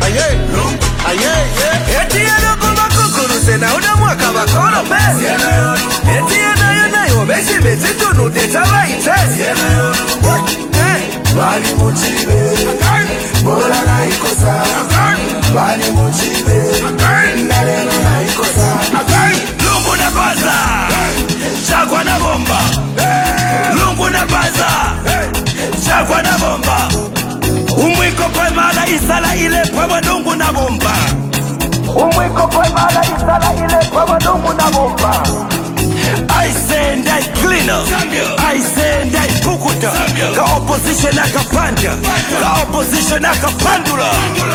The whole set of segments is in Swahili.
Etieno kuma kukuru sena una mwaka bakoro pesi Etieno yo beshi besi tunu tetaba itesi Bali mochibe Bola na ikosa Bali mochibe Naleno na ikosa Lungu na baza Chakwa na bomba Lungu na baza Chakwa na bomba Umwiko kwa mala isala ile kwa lungu na bomba Umwiko kwa mala isala ile kwa lungu na bomba I say that cleaner I say that pukuta Ka opposition akapanda Ka opposition akapandula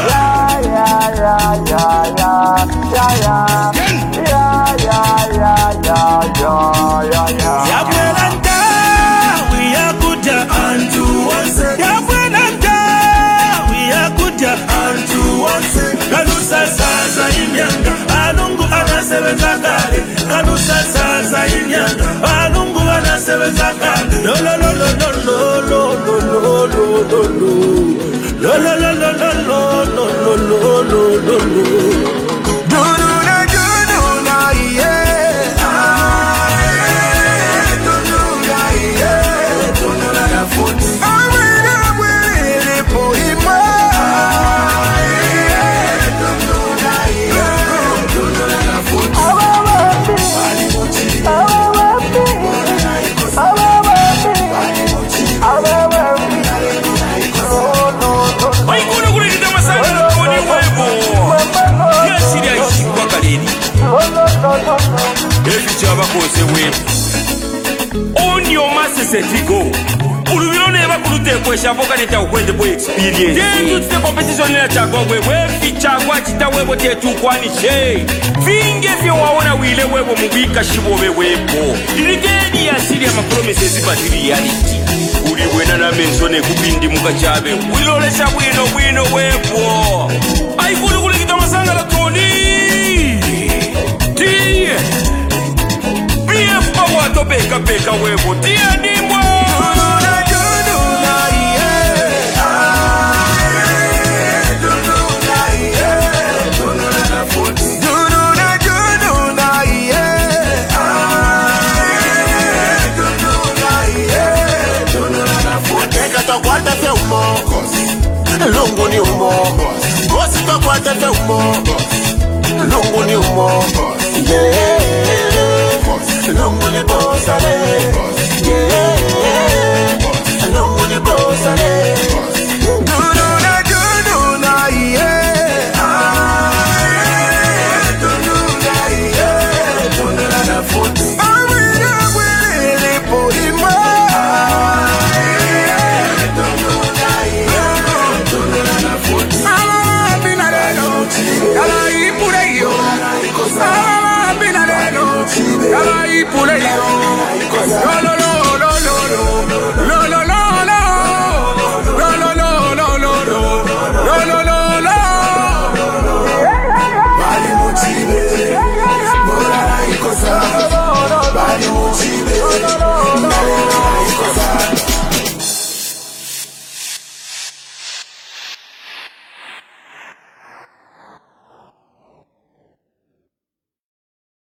Yabwelanda we are good unto once Yabwelanda we are good unto once Kanusa sasa imyanga Alungu anasebeza kale Kanusa sasa imyanga Alungu anasebeza kale Lo lo lo lo lo lo lo lo lo lo lo Lo lo lo lo lo lo lo lo lo lo lo On your master set we go. Ulubiro never could take question for Canada when the boy experience. Then you the competition in a chago where feature watch the way what you took one shade. Fing if you want to wheel away from Mubika Shibobe Webo. The day I see them promises about reality. Uli wena na mensone kupindi mukachabe. Wilo lesha wino webo. I could look at the Masanga la Tony. Wato beka webo tia nimbo Lungu ni umo Bosi kwa kwa tefe umo Lungu ni umo Yeah Lungu ni bosa le